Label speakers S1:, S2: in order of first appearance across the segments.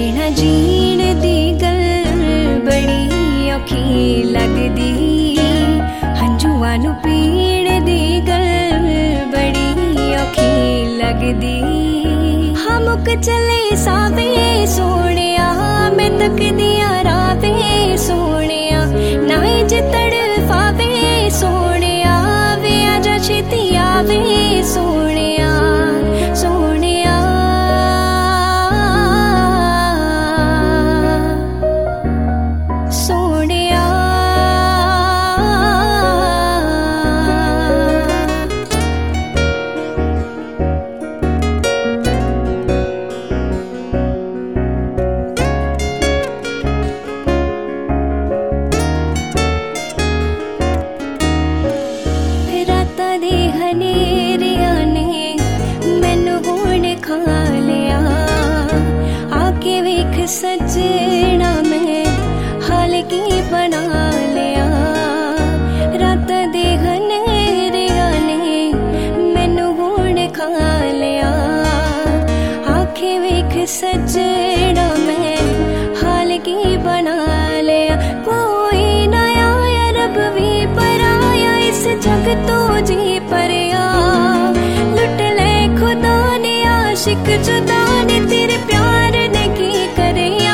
S1: बिना जीण दी गल बड़ी औखी लगदी, हंझुआं नूं पीण दी गल बड़ी औखी लगदी। हाँ मुक चले सावे सोहणिया, मैं तकदियां रावे सोहणिया, नाए जे तड़फावे सोहणिया, वे आजा छेती आवे सोहणिया सोहणिया। सजना मैं हाल की बना लिया, रात दे हनेरिया ने मैनू हुण खा लिया। आखे वेख सजना मैं हाल की बना लिया, कोई नया या रब भी पराया, इस जग तो जी परया। लुट ले खुदा ने आशिक जुदा ने, तेरे प्यार ने की करिया।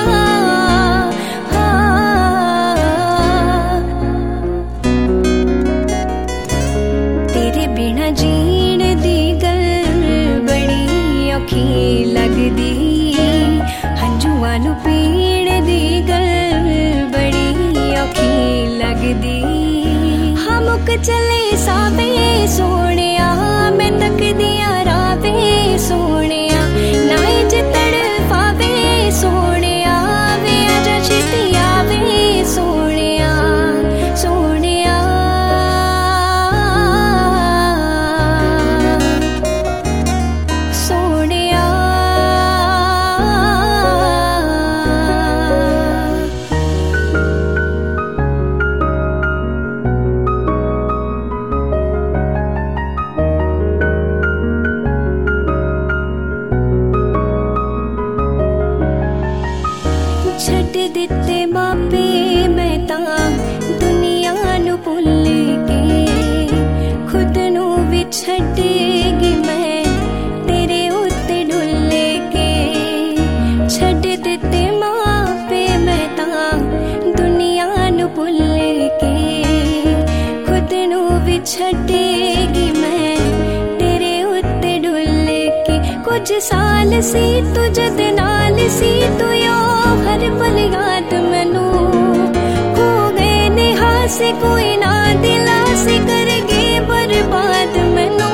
S1: तेरे बिना जीण दी गल बड़ी औखी लगदी, हंझुआं नूं पीण दी गल बड़ी औखी लगदी। हाँ मुक चले सावे सोहणिया, मैं तकदियां रावे सोहणिया, नाए जे तड़फावे सोहणिया, वे आजा छेती आवे सोहणिया सोहणिया। सोहणिया छड्ड दिते मापे मैं तां दुनिया नूं भुल के, खुद नूं भी छड्डेगी मैं तेरे उत्ते डुल के। छड्ड दिते मापे मैं तां दुनिया नूं भुल के, खुद नूं भी छड्डेगी मैं तेरे उत्ते डुल के। कुछ साल सी तू जद नाल सी, तू यो हर पल याद मैनू खो गए नेहा से, कोई ना दिला से करगे बर्बाद मैनू।